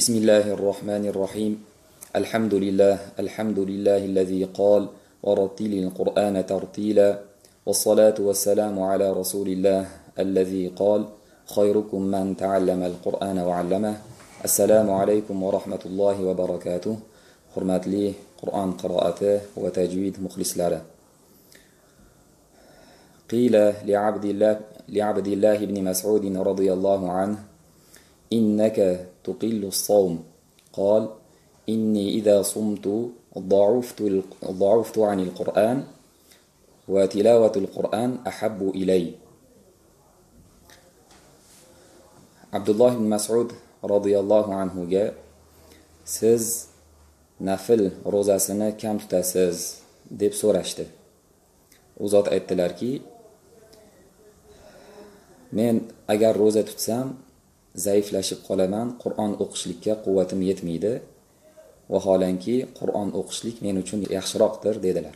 بسم الله الرحمن الرحيم. الحمد لله الذي قال ورتل القرآن ترتيلا، والصلاة والسلام على رسول الله الذي قال خيركم من تعلم القرآن وعلمه. السلام عليكم ورحمة الله وبركاته. حرمات لي قرآن قراءته وتجويد مخلص لله. قيل لعبد الله بن مسعود رضي الله عنه: إنك تقل الصوم. قال: إني إذا صمت ضعفت عن القرآن، وتلاوة القرآن أحب إلي. عبد الله بن مسعود رضي الله عنه قال: siz nafl ro'zasini kam tutasiz deb so'rashdi. U zot aytdilarki, men agar ro'za tutsam zaiflashib qolaman, Qur'on o'qishlikka quvvatim yetmaydi, vaholanki Qur'on o'qishlik men uchun yaxshiroqdir dedilar.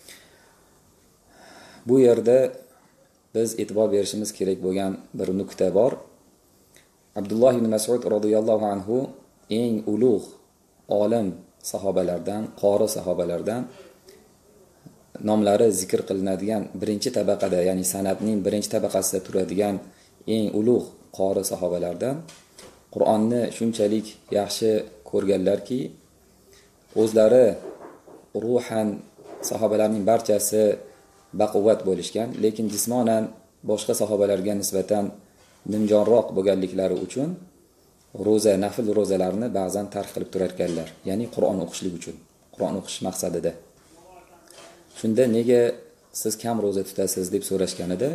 Bu yerda biz e'tibor berishimiz kerak bo'lgan bir nuqta bor. Abdulloh ibn Mas'ud radhiyallohu anhu eng ulug' olim sahobalardan, qori sahobalardan, nomlari zikr qilinadigan birinchi tabaqada, ya'ni san'atning birinchi tabaqasida turadigan eng ulug' qori sahobalardan, Qur'onni shunchalik yaxshi ko'rganlarki, o'zlari ruhan sahobalarning barchasi baquvvat bo'lishgan, lekin jismonan boshqa sahobalarga nisbatan nimjonroq bo'lganliklari uchun ro'za, nafl ro'zalarni ba'zan tark qilib turar ekanlar, ya'ni Qur'on o'qishlik uchun, Qur'on o'qish maqsadida. Shunda nega siz kam ro'za tutasiz deb so'rashganida,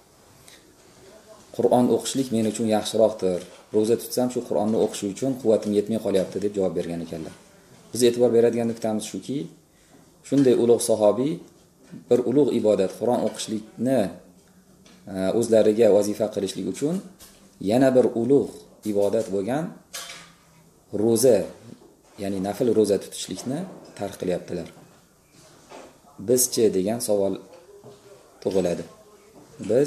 Qur'on o'qishlik men uchun yaxshiroqdir. Ro'za tutsam shu Qur'onni o'qish uchun quvvatim yetmay qolyapti deb javob bergan ekanlar. Biz e'tibor beradigan nuqtamiz shuki, shunday ulug' sahobiy bir ulug' ibodat, Qur'on o'qishlikni o'zlariga vazifa qilishlik uchun yana bir ulug' ibodat bo'lgan ro'za, ya'ni nafl ro'za tutishlikni tark qilyaptilar. Bizchi degan savol tug'iladi. Biz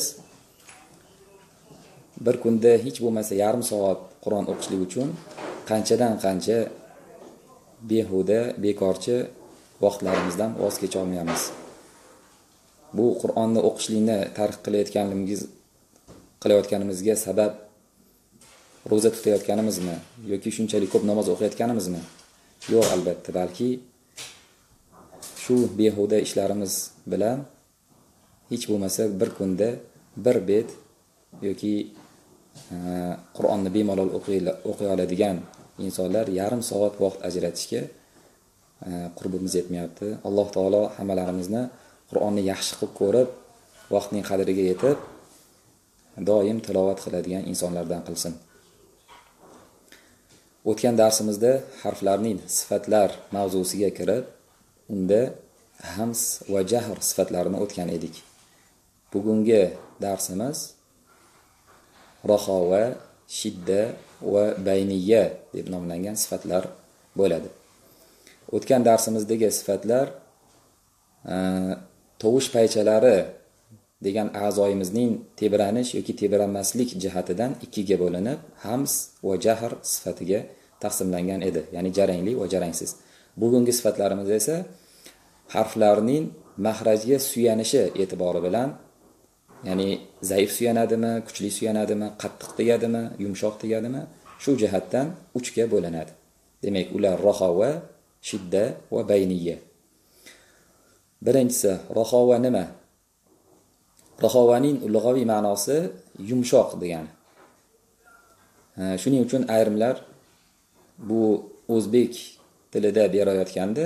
bir kunda hech bo'lmasa yarim soat Qur'on o'qishlik uchun qanchadan qancha behuda, bekorchi vaqtlarimizdan voz kecha olmaymiz. Bu Qur'onni o'qishlikni tark qilayotganimizga sabab ro'za tutayotganimizmi yoki shunchalik ko'p namoz o'qiyotganimizmi? Yo'q, albatta, balki shu behuda ishlarimiz bilan hech bo'lmasa bir kunda bir bet yoki Qur'onni bemalol o'qiy oladigan insonlar yarim soat vaqt ajratishga qurbimiz yetmayapti. Alloh taolo hammalarimizni Qur'onni yaxshi qilib ko'rib, vaqtning qadriga yetib, doim tilovat qiladigan insonlardan qilsin. O'tgan darsimizda harflarning sifatlar mavzusiga kirib, unda hams va jahr sifatlarini o'tgan edik. Bugungi darsimiz raxova, shidda va bayniya deb nomlangan sifatlar bo'ladi. O'tgan darsimizdagi sifatlar tovush paychalari degan a'zoyimizning tebranish yoki tebranmaslik jihatidan ikkiga bo'linib, hams va jahr sifatiga taqsimlangan edi, ya'ni jarangli va jarangsiz. Bugungi sifatlarimiz esa harflarning mahrajga suyanishi e'tibori bilan, ya'ni zaif suyanadimi, kuchli suyanadimi, qattiq tegadimi, yumshoq tegadimi, shu jihatdan 3 ga bo'linadi. Demak, ular raxova, shidda va bayniya. Birinchisi, raxova nima? Raxovaning lug'aviy ma'nosi yumshoq degani. Shuning uchun ayrimlar bu o'zbek tilida berayotganda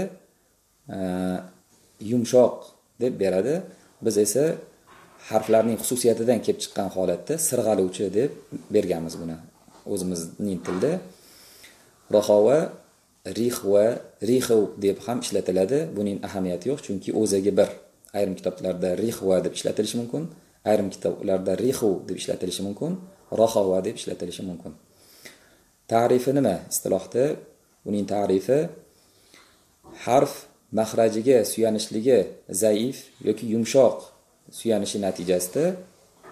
yumshoq deb beradi. Biz esa harflarning xususiyatidan kelib chiqqan holatda sirg'aluvchi deb berganmiz buni. O'zimizning tilda raxova, rixva, rixv deb ham ishlatiladi. Buning ahamiyati yo'q, chunki o'ziga bir. Ayrim kitoblarda rixva deb ishlatilishi mumkin, ayrim kitoblarda rixv deb ishlatilishi mumkin, raxova deb ishlatilishi mumkin. Ta'rifi nima? Istilohda uning ta'rifi harf mahrajiga suyanishligi zaif yoki yumshoq suyanishi natijasida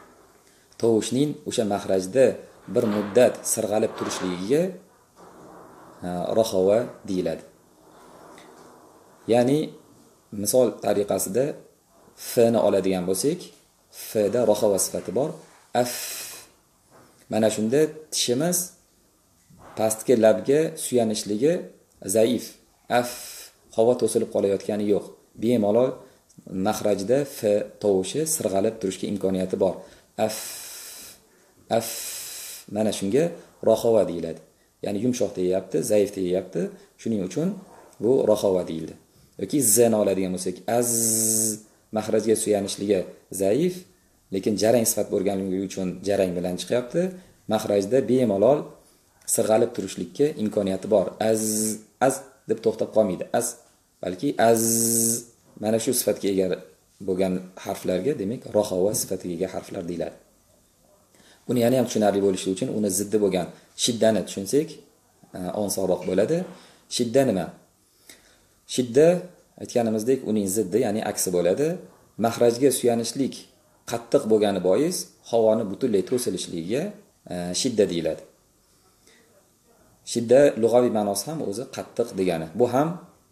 tovushning o'sha mahrajda bir muddat sirg'alib turishligiga rahova deyiladi. Ya'ni misol tariqasida f ni oladigan bo'lsak, f da rahova sifati bor. Af. Mana shunda tishimiz pastki labga suyanishligi zaif. Af, havo to'silib qolayotgani yo'q. Bemalol mahrajda f tovushi sirg'alib turishga imkoniyati bor. Af, af, mana shunga rahova deyiladi. Ya'ni yumshoq deyapti, zaif deyapti. Shuning uchun bu rahova deyildi. Yoki z ni oladigan bo'lsak, az, mahrajga suyanishligi zaif, lekin jarang sifat bo'lganligi uchun jarang bilan chiqyapti. Mahrajda bemalol sirg'alib turishlikka imkoniyati bor. Az deb to'xtab qolmaydi. Az, balki az, mana shu sifatga ega bo'lgan harflarga, demak, rahova sifatiga ega harflar deyiladi. Buni yana ham tushunarli bo'lishi uchun uni ziddi bo'lgan shiddani tushunsak, osonroq bo'ladi. Shidda nima? Shidda aytganimizdek uning ziddi, ya'ni aksi bo'ladi. Mahrajga suyanishlik qattiq bo'lgani bois havoni butunlay to'silishligiga shidda deyiladi. Shidda lug'aviy ma'nosi ham o'zi qattiq degani. Bu ham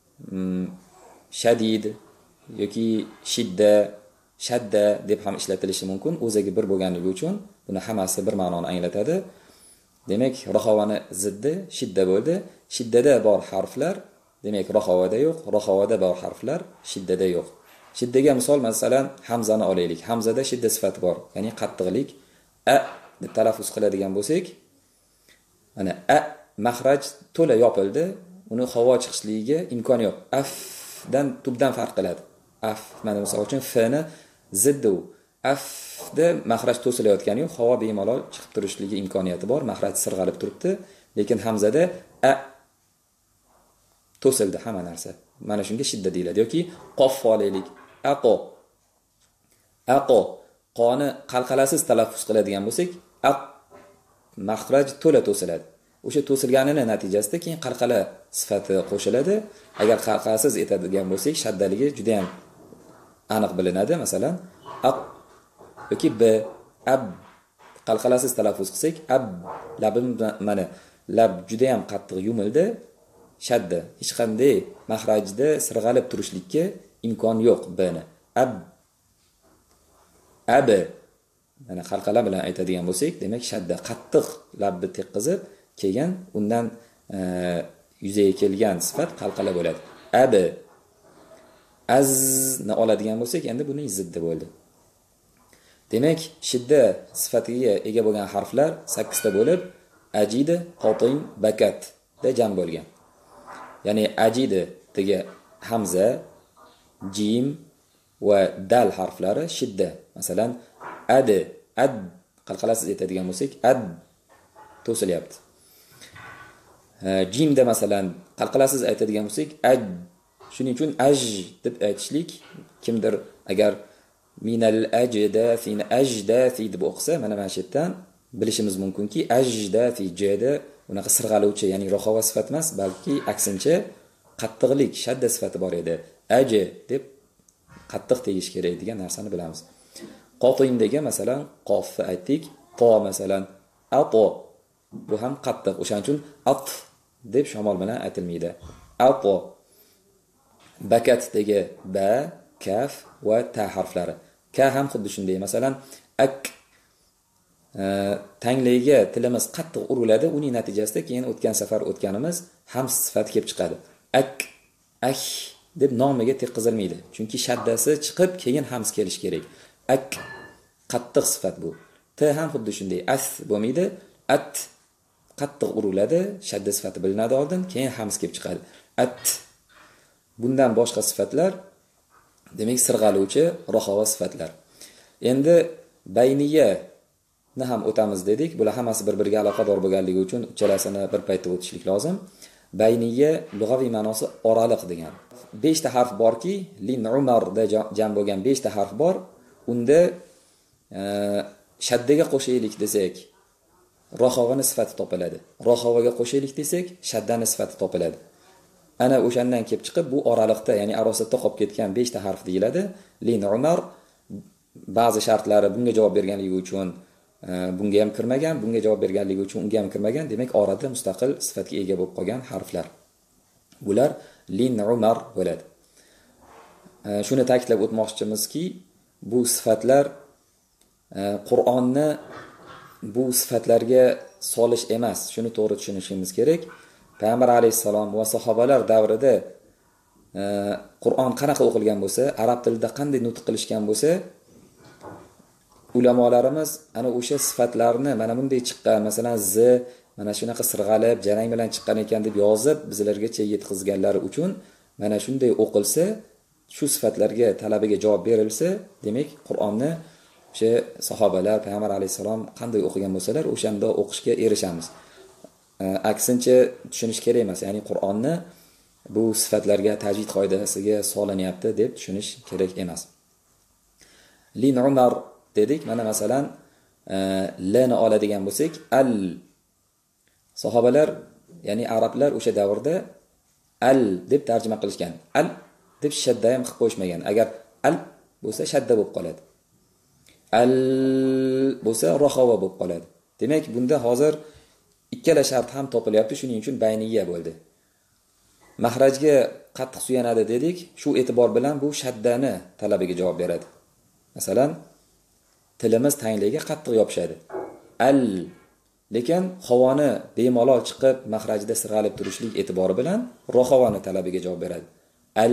shadid yoki shidda, shadda deb ham ishlatilishi mumkin. O'ziga bir bo'lganligi uchun buni hammasi bir ma'noni anglatadi. Demak, rahovani ziddi shidda bo'ldi. Shiddada bor harflar, demak, rahovada yo'q. Rahovada bor harflar shiddada yo'q. Shiddaga misol, masalan, hamzani olaylik. Hamzada shidda sifati bor, ya'ni qattiqlik. A deb talaffuz qiladigan bo'lsak, mana a mahraj to'la yopildi, uni havo chiqishligiga imkon yo'q. Afdan tubdan farq qiladi. Af, mana misol uchun f ni ziddi u. Afda mahraj to'silayotgani yo'q, havo bemalol chiqib turishligi imkoniyati bor, mahraj sirg'alib turibdi, lekin hamzada a to'sildi hamma narsa. Mana shunga shidda deyiladi. Yoki qof olaylik. Aqo. Aqo. Qoni qalqalasiz talaffuz qiladigan bo'lsak, aq mahraj to'la to'siladi. O'sha to'silganini natijasida keyin qalqala sifati qo'shiladi. Agar qalqalasiz etadigan bo'lsak, shaddaligi juda ham aniq bilinadi. Masalan, aq yoki b, ab qalqalasiz talaffuz qilsak, ab labim mana lab juda ham qattiq yumildi. Shadda hech qanday mahrajda sirg'alib turishlikka imkon yo'q bni. Ab, ab, mana qalqala bilan aytadigan bo'lsak, demak shadda qattiq labni teqqizib, keyin undan yuzaga kelgan sifat qalqala bo'ladi. Ab, az ni oladigan bo'lsak, endi buning ziddi bo'ldi. Demak, shidda sifatiga ega bo'lgan harflar 8 ta bo'lib, ajid, qotin, bakat da jam bo'lgan. Ya'ni ajidi dega hamza, jim va dal harflari shidda. Masalan, ad, ad qalqalasiz aytadigan bo'lsak, ad to'silyapti. Jimda masalan qalqalasiz aytadigan bo'lsak, aj. Shuning uchun aj deb aytishlik, kimdir agar minal ajdafi ajdafi deb o'qisa, mana shu yerdan bilishimiz mumkinki, ajdafi jada unaqa sirg'aluvchi, ya'ni rahova sifat emas, balki aksincha qattiqlik, shadda sifati bor edi. Aji deb qattiq tegish kerak degan narsani bilamiz. Qotindagi masalan qofni aytdik, to masalan ato, bu ham qattiq. O'shaning uchun at deb shamol bilan aytilmaydi. Ato. Bakatdagi ba, kaf va ta harflari. Ka ham xuddi shunday. Masalan, ak tanglayga tilimiz qattiq uriladi, uning natijasida keyin o'tgan safar o'tganimiz ham sifat kelib chiqadi. Ak, ak deb nomiga teqqizilmaydi. Chunki shaddasi chiqib, keyin hams kelish kerak. Ak qattiq sifat bu. T ham xuddi shunday. As bo'lmaydi. At qattiq uriladi, shadda sifati bilinadi oldin, keyin hams kelib chiqadi. At. Bundan boshqa sifatlar demak sirg'aluvchi rahova sifatlar. Endi bayniya ni ham o'tamiz dedik. Bular hammasi bir-biriga aloqador bo'lganligi uchun uchalasini bir paytda o'tishlik lozim. Bayniya lug'aviy ma'nosi oraliq degan. 5 ta harf borki, lin umarda jam bo'lgan 5 ta harf bor. Unda shaddaga qo'shaylik desak, rahovani sifati topiladi. Rahovaga qo'shaylik desak, shaddani sifati topiladi. Ana o'shandan kelib chiqib, bu oraliqda, ya'ni arosatda qolib ketgan 5 ta harf deyiladi. Lin umar ba'zi shartlari bunga javob berganligi uchun bunga ham kirmagan, bunga javob berganligi uchun unga ham kirmagan. Demak, orada mustaqil sifatga ega bo'lib qolgan harflar. Bular lin umar bo'ladi. Shuni ta'kidlab o'tmoqchimizki, bu sifatlar Qur'onni bu sifatlarga solish emas. Shuni to'g'ri tushunishimiz kerak. Payg'ambar alayhisalom va sahobalar davrida Qur'on qanaqa o'qilgan bo'lsa, arab tilida qanday nutq qilishgan bo'lsa, ulamolarimiz ana o'sha sifatlarni mana bunday chiqqan, masalan z mana shunaqa sirg'alib, jarang bilan chiqqan ekan deb yozib bizlargacha yetkazganlari uchun mana shunday o'qilsa, shu sifatlarga talabiga javob berilsa, demak Qur'onni o'sha sahobalar, Payg'ambar alayhisalom qanday o'qigan bo'lsalar, o'shanda o'qishga erishamiz. Aksincha tushunish kerak emas. Ya'ni Qur'onni bu sifatlarga tajvid qoidasiga solinyapti deb tushunish kerak emas. Lin umar dedik. Mana masalan lani oladigan bo'lsak, al sahobalar, ya'ni arablar o'sha davrda al deb tarjima qilishgan. Al deb shadda ham qilib qo'yishmagan. Agar al bo'lsa shadda bo'lib qoladi. Al bo'lsa rohava bo'lib qoladi. Demak, bunda hozir ikkala shart ham topilyapti, shuning uchun bayniya bo'ldi. Mahrajga qattiq suyanadi dedik, shu e'tibor bilan bu shaddani talabiga javob beradi. Masalan, tilimiz tangligiga qattiq yopishadi. Al, lekin havoni bemalol chiqib mahrajda sirg'alib turishlik e'tibori bilan rohavani talabiga javob beradi. Al,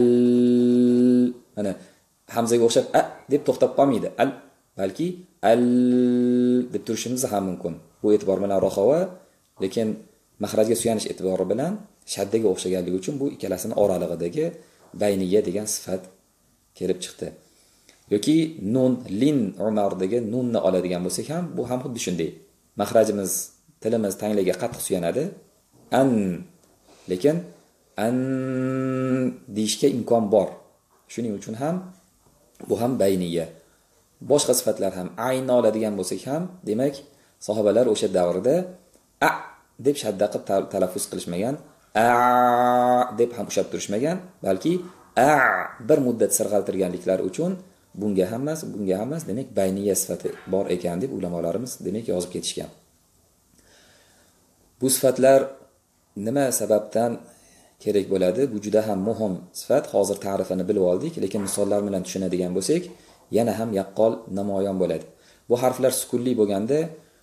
mana hamzaga o'xshab a deb to'xtab qolmaydi. Al, balki al deb turishimiz ham mumkin. Bu e'tibor bilan rohava, lekin mahrajga suyanish e'tibori bilan shaddaga o'xshaganligi uchun bu ikkalasini oralig'idagi bayniya degan sifat kelib chiqdi. Yoki nun, lin umardagi nunni oladigan bo'lsak ham, bu ham xuddi shunday. Mahrajimiz, tilimiz tangligiga qattiq suyanadi. An, lekin an deyishga imkon bor. Shuning uchun ham bu ham bayniya. Boshqa sifatlar ham aynni oladigan bo'lsak ham, demak, sahobalar o'sha davrda a deb shadda qilib talaffuz qilishmagan, a deb ham ushlab turishmagan, balki a bir muddat sirg'altirganliklari uchun bunga ham emas, demak bayniya sifati bor ekan deb ulamolarimiz demak yozib ketishgan. Bu sifatlar nima sababdan kerak bo'ladi? Bu juda ham muhim sifat. Hozir ta'rifini bilib oldik, lekin misollar bilan tushunadigan bo'lsak, yana ham yaqqol namoyon bo'ladi. Bu harflar sukunli bo'lganda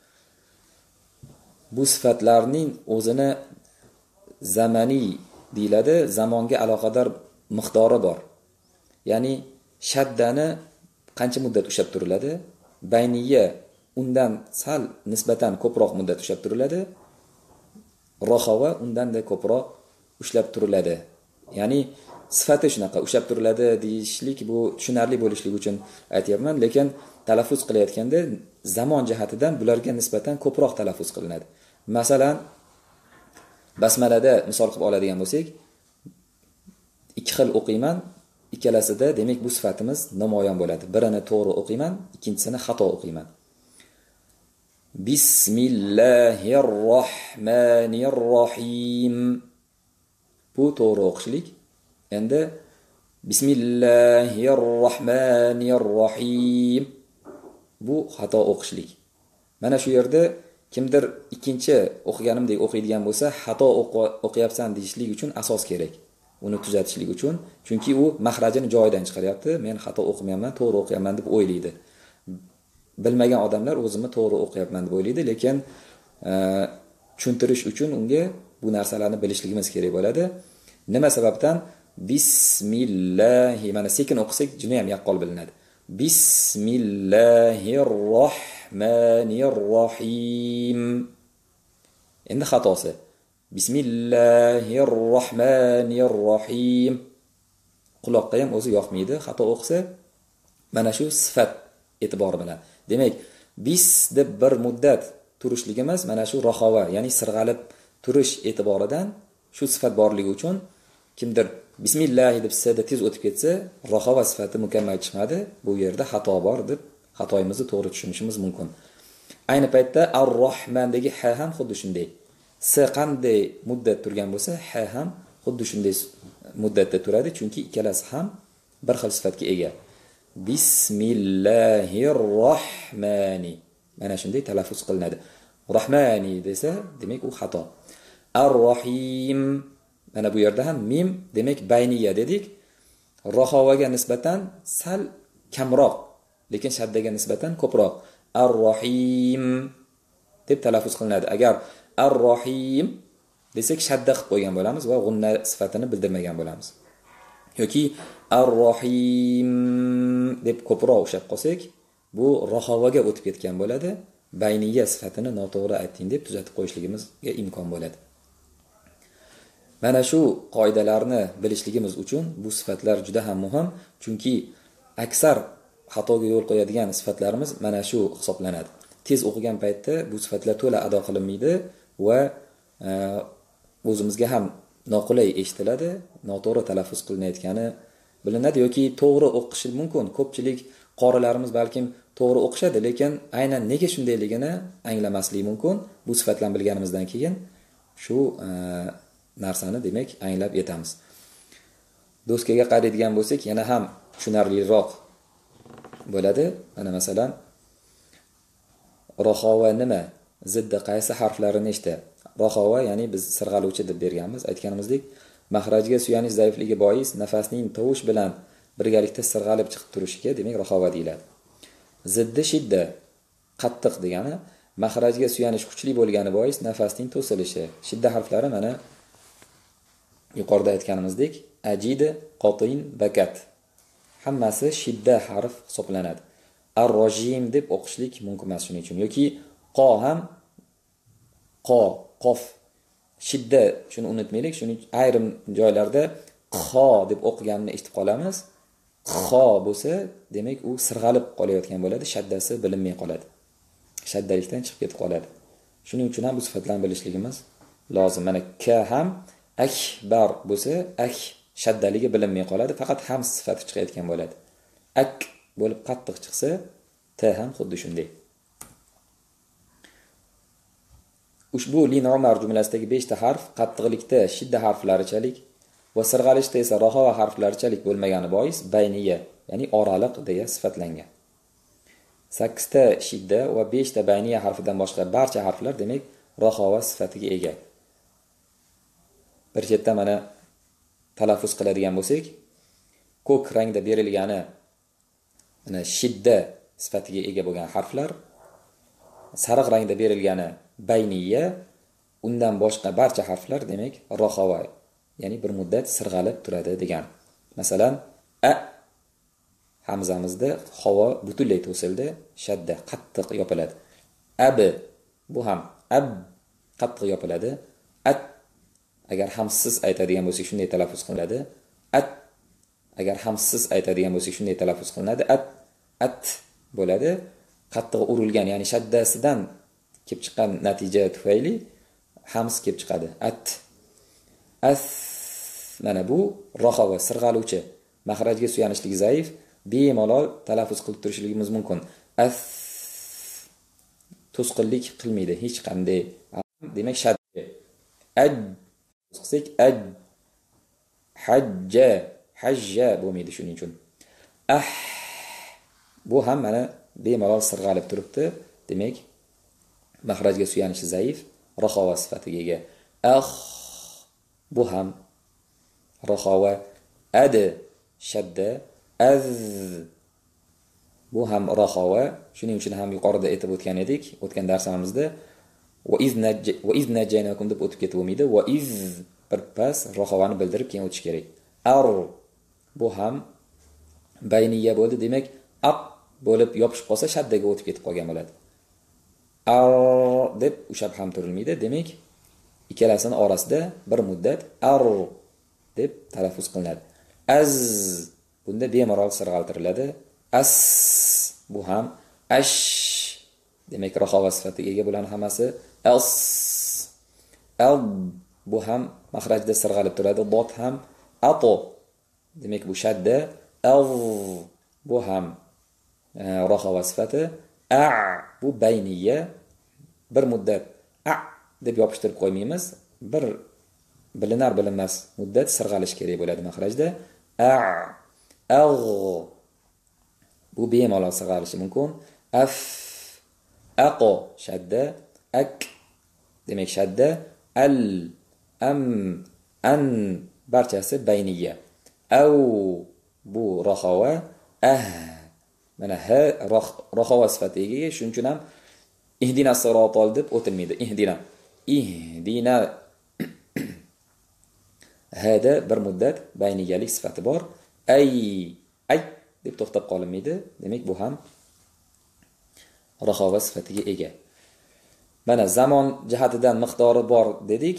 bu sifatlarning o'zini zamaniy deyiladi, zamonga aloqador miqdori bor. Ya'ni shaddani qancha muddat ushlab turiladi? Bayniya undan sal nisbatan ko'proq muddat ushlab turiladi. Rohava undan-da ko'proq ushlab turiladi. Ya'ni sifati shunaqa ushlab turiladi deyishlik bu tushunarli bo'lishligi uchun aytayapman, lekin talaffuz qilayotganda zamon jihatidan bularga nisbatan ko'proq talaffuz qilinadi. Masalan, basmalada misol qilib oladigan bo'lsak, ikki xil o'qiyman, ikkalasida demak bu sifatimiz namoyon bo'ladi. Birini to'g'ri o'qiyman, ikkinchisini xato o'qiyman. Bismillahirrohmanirrohim. Bu to'g'ri o'qishlik. Endi Bismillahirrohmanirrohim. Bu xato o'qishlik. Mana shu yerda kimdir ikkinchi o'qiganimdek o'qiydigan bo'lsa, xato o'qiyapsan deyishlik uchun asos kerak. Uni tuzatishlik uchun, chunki u mahrajini joyidan chiqaryapti. Men xato o'qimayapman, to'g'ri o'qiyapman deb o'ylaydi. Bilmagan odamlar o'zimni to'g'ri o'qiyapman deb o'ylaydi, lekin tushuntirish uchun unga bu narsalarni bilishligimiz kerak bo'ladi. Nima sababdan? Bismillahi, mana sekin o'qisak juda ham yaqqol bilinadi. Bismillahirrohmanirrohim. Endi xatosi. Bismillahirrohmanirrohim. Quloqqa ham o'zi yoqmaydi xato o'qisa. Mana shu sifat e'tibori bilan. Demak, bis deb bir muddat turishligimiz mana shu rohava, ya'ni sirg'alib turish e'tiboridan shu sifat borligi uchun kimdir bismillah deb sada tez o'tib ketsa, rohava sifati mukammal chiqmadi. Bu yerda xato bor deb xatoyimizni to'g'ri tushunishimiz mumkin. Ayni paytda ar-rohmandagi ha ham xuddi shunday. S qanday muddat turgan bo'lsa, ha ham xuddi shunday muddatda turadi, chunki ikkalasi ham bir xil sifatga ega. Bismillahirrohmani. mana shunday talaffuz qilinadi. Rahmani desa, demak u xato. Ar-Rahim, mana bu yerda ham mim demak bayniya dedik. Rahovaga nisbatan sal kamroq, lekin shaddaga nisbatan ko'proq. Ar-Rahim deb talaffuz qilinadi. Agar Ar-Rahim desak shadda qilib qo'ygan bo'lamiz va g'unna sifatini bildirmagan bo'lamiz. yoki Ar-Rahim deb ko'proq o'xshab qolsak, bu rahovaga o'tib ketgan bo'ladi. Bayniya sifatini noto'g'ri aytding deb tuzatib qo'yishligimizga imkon bo'ladi. Mana shu qoidalarni bilishligimiz uchun bu sifatlar juda ham muhim, chunki aksar xatoga yo'l qo'yadigan sifatlarimiz mana shu hisoblanadi. Tez o'qigan paytda bu sifatlar to'la ado qilinmaydi va o'zimizga ham noqulay eshitiladi, noto'g'ri talaffuz qilinayotgani bilinadi yoki to'g'ri o'qishi mumkin. Ko'pchilik qorilarimiz balkim to'g'ri o'qishadi, lekin aynan nega shundayligini anglamasligi mumkin. Bu sifatlarni bilganimizdan keyin shu narsani demak anglab yetamiz. Doskaga qaraydigan bo'lsak, yana ham tushunarliroq bo'ladi. Mana masalan, rahova nima? Zidda qaysi harflari nechta? Rahova ya'ni biz sirg'aluvchi deb berganmiz. Aytganimizdek, mahrajga suyanish zaifligi bois nafasning tovush bilan birgalikda sirg'alib chiqib turishiga demak rahova deyiladi. Ziddi shidda, qattiq degani, mahrajga suyanish kuchli bo'lgani bois nafasning to'silishi. Shidda harflari mana yuqorida aytganimizdek, ajid, qotin, bakat. Hammasi shidda harf hisoblanadi. Ar-Rojim deb o'qishlik mumkin emas shuning uchun. Yoki qo ham qof shidda, shuni unutmaylik. Shuning ayrim joylarda qo deb o'qiganini eshitib qolamiz. Qo bo'lsa, demak u sirg'alib qolayotgan bo'ladi, shaddasi bilinmay qoladi. Shaddalikdan chiqib ketib qoladi. Shuning uchun ham bu sifatlarni bilishligimiz lozim. Mana ka ham akbar bo'lsa, ak shaddaligi bilinmay qoladi, faqat ham sifati chiqayotgan bo'ladi. Ak bo'lib qattiq chiqsa, ta ham xuddi shunday. Ushbu li-nomar jumlasidagi 5 ta harf qattiqlikda shidda harflarichalik va sirg'alishda esa rahova harflarichalik bo'lmagani bois bayniya, ya'ni oraliq deya sifatlangan. 8 ta shidda va 5 ta bayniya harfidan boshqa barcha harflar demak rahova sifatiga ega. Bir chetda mana talaffuz qiladigan bo'lsak, ko'k rangda berilgani mana shidda sifatiga ega bo'lgan harflar, sariq rangda berilgani bayniya, undan boshqa barcha harflar demak rahova, ya'ni bir muddat sirg'alib turadi degan. Masalan, a hamzamizda havo butunlay to'sildi, shadda qattiq yopiladi. Ab bu ham ab qattiq yopiladi. At agar hamsiz aytadigan bo'lsak shunday talaffuz qilinadi. At agar hamsiz aytadigan bo'lsak shunday talaffuz qilinadi. At bo'ladi. Qattiq urilgan, ya'ni shaddasidan kelib chiqqan natija tufayli hams kelib chiqadi. As mana bu rahova sirg'aluvchi, mahrajga suyanishlik zaif, bemalol talaffuz qilib turishligimiz mumkin. As to'sqinlik qilmaydi hech qanday. Demak shadda. Aj qilsak aj, hajja bo'lmaydi shuning uchun. Bu ham mana bemalol sirg'alib turibdi. Demak mahrajga suyanishi zaif, rahova sifatiga ega. Bu ham rahova. Ad shadda, az bu ham rahova. Shuning uchun ham yuqorida aytib o'tgan edik, o'tgan darsimizda va iz najaynakum deb o'tib ketib bo'lmaydi. Va iz bir pas rahovani bildirib keyin o'tish kerak. Ar bu ham bayniya bo'ldi. Demak ap bo'lib yopishib qolsa shaddaga o'tib ketib qolgan bo'ladi. Ar deb ushab ham turilmaydi. Demak ikkalasini orasida bir muddat ar deb talaffuz qilinadi. Az bunda bemalol sirg'altiriladi. As bu ham ash demak rahova sifatiga ega bo'lgan hammasi. As al bu ham mahrajda sirg'alib turadi. Dot ham ato demak bu shadda. Al bu ham rahova sifati. A bu bayniya, bir muddat a deb yopishtirib qo'ymaymiz. Bir bilinar bilinmas muddat sirg'alish kerak bo'ladi mahrajda. Al bu bemalol sirg'alishi mumkin. aqo shadda, ak demak shadda, al, am, an barchasi bayniya. Au bu raxova, mana ha raxova sifatiga, shuning uchun ham ihdina sirotol deb o'tilmaydi. Ihdina hada bir muddat bayniyalik sifati bor. Ay deb to'xtab qolinmaydi. Demak bu ham raxova sifatiga ega. Mana zamon jihatidan miqdori bor dedik.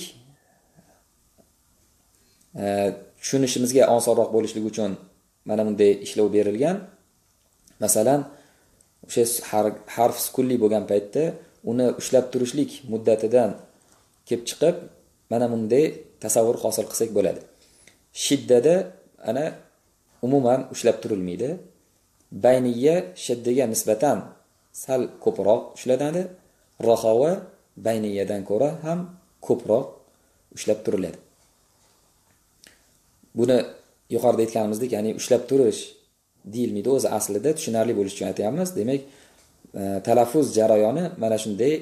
Tushunishimizga osonroq bo'lishligi uchun mana bunday ishlov berilgan. Masalan, o'sha harf sukunli bo'lgan paytda uni ushlab turishlik muddatidan kelib chiqib, mana bunday tasavvur hosil qilsak bo'ladi. Shiddada ana umuman ushlab turilmaydi. Bayniya shiddaga nisbatan sal ko'proq ushlanadi. Raxova bayniyadan ko'ra ham ko'proq ushlab turiladi. Buni yuqorida aytganimizdek, ya'ni ushlab turish deyilmaydi, o'zi aslida tushunarli bo'lish uchun aytamiz. Demak, talaffuz jarayoni mana shunday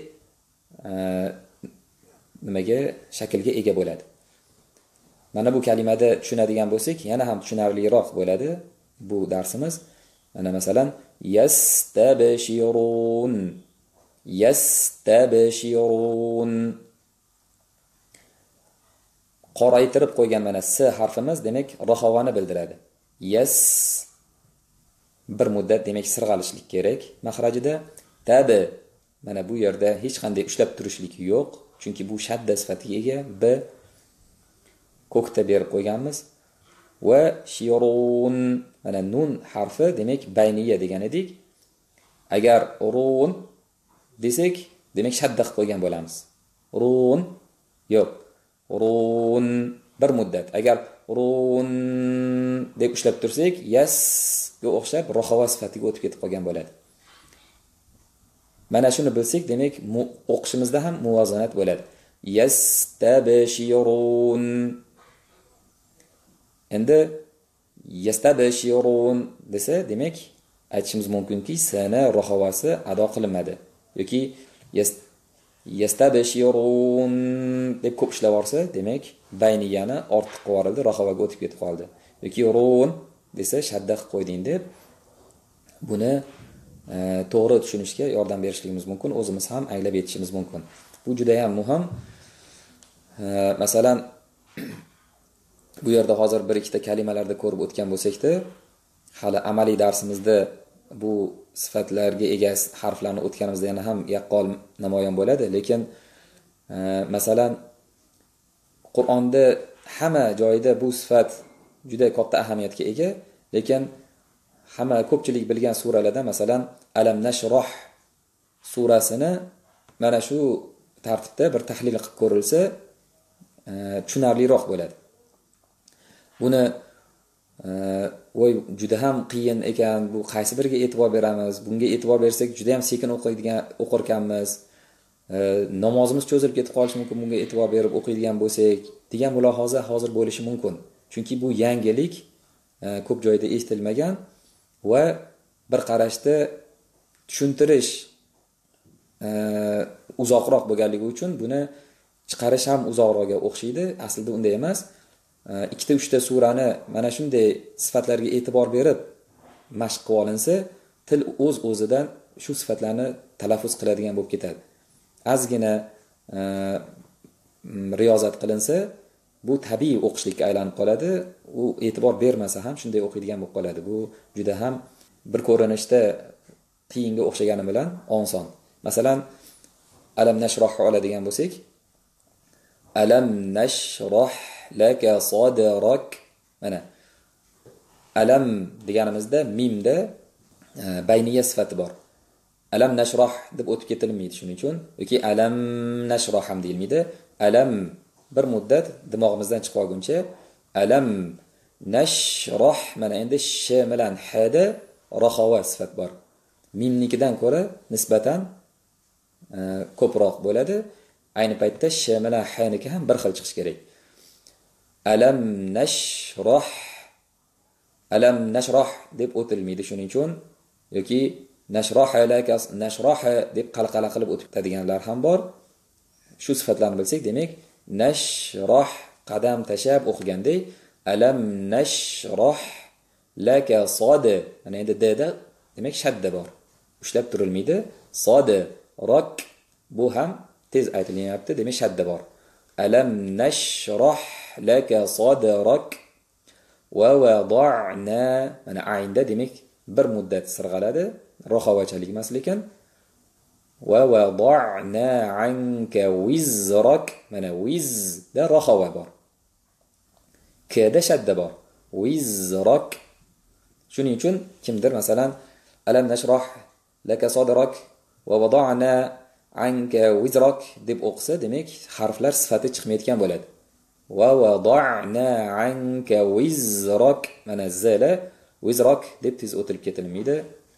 nimaga shaklga ega bo'ladi. Mana bu kalimada tushunadigan bo'lsak, yana ham tushunarliroq bo'ladi bu darsimiz. Mana masalan, yastabshirun. Qoraytirib qo'ygan mana s harfimiz demak raxovani bildiradi. Yas bir muddat demak sirg'alishlik kerak maxrajida. Tabi mana bu yerda hech qanday ushlab turishlik yo'q, chunki bu shadda sifatiga ega. B ko'kda berib qo'yganmiz. Va shirun mana nun harfi demak bayniya degan edik. Agar run desak, demak shadda qilib qo'ygan bo'lamiz. Run yo'q. Run bir muddat. Agar run deb ushlab tursak, yasga o'xshab raxova sifatiga o'tib ketib qolgan bo'ladi. Mana shuni bilsak, demak o'qishimizda ham muvozanat bo'ladi. Yastabshirun. Endi yastabshirun desa, demak aytishimiz mumkinki, sana raxovasi ado qilinmadi yoki yastabshirun deb ko'p ishlab olsa, demak bayniyani ortiq qilib yuborildi, raxovaga o'tib ketib qoldi. Yoki run desa shadda qilib qo'yding deb buni to'g'ri tushunishga yordam berishligimiz mumkin, o'zimiz ham anglab yetishimiz mumkin. Bu juda ham muhim. Masalan, bu yerda hozir bir ikkita kalimalarda ko'rib o'tgan bo'lsak-da, hali amaliy darsimizda bu sifatlarga ega harflarni o'tganimizda yana ham yaqqol namoyon bo'ladi, lekin masalan Qur'onda hamma joyida bu sifat juda katta ahamiyatga ega, lekin hamma ko'pchilik bilgan suralarda masalan Alam Nashroh surasini mana shu tartibda bir tahlil qilib ko'rilsa tushunarliroq bo'ladi. Buni voy juda ham qiyin ekan, bu qaysi biriga e'tibor beramiz? Bunga e'tibor bersak juda ham sekin o'qir ekanmiz. Namozimiz cho'zilib ketib qolishi mumkin bunga e'tibor berib o'qiydigan bo'lsak, degan mulohaza hozir bo'lishi mumkin. Chunki bu yangilik, ko'p joyda eshitilmagan va bir qarashda tushuntirish uzoqroq bo'lganligi uchun buni chiqarish ham uzoqroqga o'xshaydi. Aslida unday emas. Ikkita uchta surani mana shunday sifatlarga e'tibor berib mashq qilib olinsa, til o'z-o'zidan shu sifatlarni talaffuz qiladigan bo'lib ketadi. Ozgina riyozat qilinsa, bu tabiiy o'qishlikka aylanib qoladi. U e'tibor bermasa ham shunday o'qiydigan bo'lib qoladi. Bu juda ham bir ko'rinishda qiyinga o'xshagani bilan oson. Masalan, alam nashroh oladigan bo'lsak, alam nashroh laka sadrak. Mana alam deganimizda mimda bayniya sifati bor. Alam nashroh deb o'tib ketilmaydi shuning uchun yoki alam nashroh ham deyilmaydi. Alam bir muddat dimog'imizdan chiqib olguncha alam nashroh, mana endi sh bilan h da raxova sifat bor. Mimnikidan ko'ra nisbatan ko'proq bo'ladi. Ayni paytda sh bilan h niki ham bir xil chiqish kerak. Alam nashroh deb o'tilmaydi shuning uchun yoki nashroha laka nashroha deb qalqala qilib o'tib ketadiganlar ham bor. Shu sifatlarni bilsak, demak, nashroh qadam tashab o'qiganday, alam nashroh laka sodi. Mana endi d-da demak shadda bor. Ushlab turilmaydi. Sodi rak bu ham tez aytilyapti, demak shadda bor. Alam nashroh laka sadrak va wada'na. Mana aynda demak bir muddat sirg'aladi, roxavachalik emas lekin. Va wada'na anka wizrak. Mana wiz da roxava bor. Kda shadda bor. Wizrak. Shuning uchun kimdir masalan alam nashroh laka sadrak va wada'na anka wizrak deb o'qisa, demak harflar sifati chiqmayotgan bo'ladi. Va wada'na anka wizrak. Mana zala wizrak deb tez o'tilib ketilmaydi.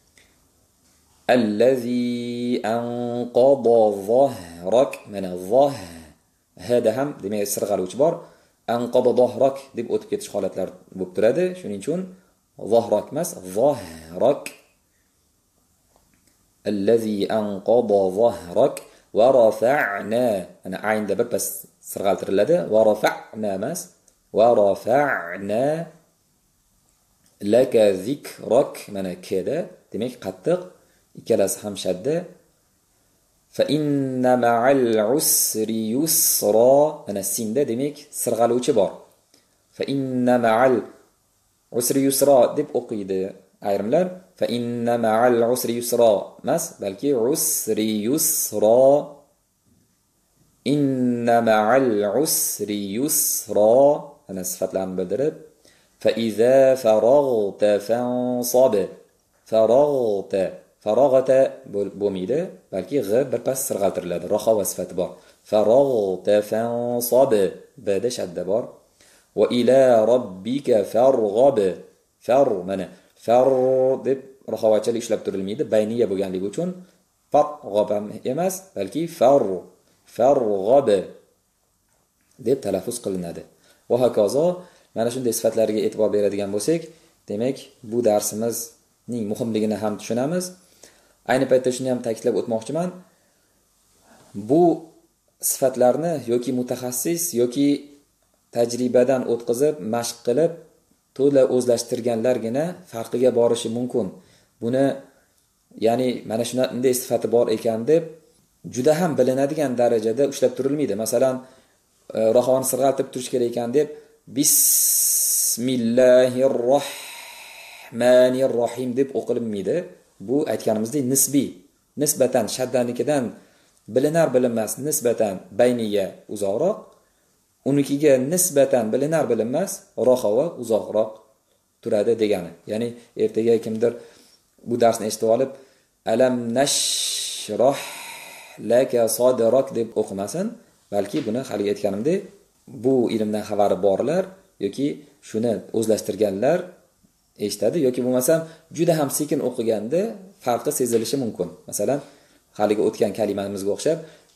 Allazi anqada zahrak. Mana zah hada ham demak sirg'aluvchi bor. Anqada zahrak deb o'tib ketish holatlar bo'lib turadi. Shuning uchun zahrak emas, zahrak. Allazi anqada zahrak va rafa'na. Ana aynda bir pas sirg'altiriladi. Va rafa'na emas, va rafa'na laka zikrak. Mana kda demak qattiq, ikkalasi ham shadda. Fa inna ma'al usri yusra. Ana sinda demak sirg'aluvchi bor. Fa inna ma'al usri yusra deb o'qiydi ayrimlar. Fa inna ma'al usri yusra emas, balki usri yusra. Inna ma'al usri yusra. Ana sifatlarni bildirib. Fa iza faragta fansab. Faragta faragta bo'lmaydi, balki g'i bir pas sirg'altiriladi. Roxava sifati bor. Faragta fansab. B'da shadda bor. Va ila robbika farg'ab. Far mana far deb roxavachalik ishlab turilmaydi, bayniya bo'lganligi uchun farg'ab emas, balki farg'ab deb talaffuz qilinadi. Va hokazo mana shunday sifatlarga e'tibor beradigan bo'lsak, demak bu darsimizning muhimligini ham tushunamiz. Ayni paytda shuni ham ta'kidlab o'tmoqchiman. Bu sifatlarni yoki mutaxassis yoki tajribadan o'tkazib, mashq qilib, to'la o'zlashtirganlargina farqiga borishi mumkin. Buni ya'ni mana shunday sifati bor ekan deb juda ham bilinadigan darajada ushlab turilmaydi. Masalan, roxavani sirg'altib turish kerak ekan deb Bismillahirrohmanirrohim deb o'qilinmaydi. Bu aytganimizdek nisbiy, nisbatan shaddanikidan bilinar bilinmas nisbatan bayniya uzoqroq, unikiga nisbatan bilinar bilinmas roxava uzoqroq turadi degani. Ya'ni ertaga kimdir bu darsni eshitib olib alam nashroh laka sadrak deb o'qimasin, balki buni hali aytganimdek bu ilmdan xabari borlar yoki shuni o'zlashtirganlar eshitadi yoki bo'lmasam juda ham sekin o'qiganda farqi sezilishi mumkin. Masalan, haliga o'tgan kalimamizga o'xshab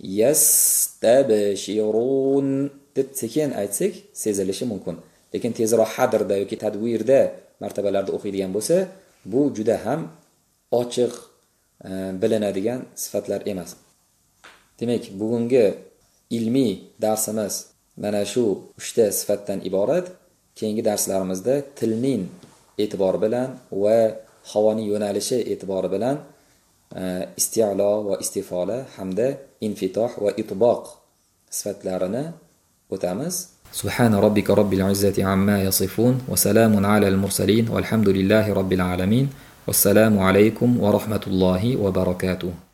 yastabshirun deb sekin aytsak sezilishi mumkin. Lekin tezroq hadrda yoki tadvirda martabalarda o'qiydigan bo'lsa, bu juda ham ochiq bilinadigan sifatlar emas. Demak, bugungi ilmiy darsimiz mana shu 3 ta sifatdan iborat. Keyingi darslarimizda tilning e'tibori bilan va havoning yo'nalishi e'tibori bilan isti'lo va istifola hamda infitoh va itboq sifatlarini o'tamiz. Subhana robbika robbil izzati amma yasifun va salamun alal mursalin valhamdulillahi robbil alamin. Vassalamu alaykum va rahmatullohi va barakatuh.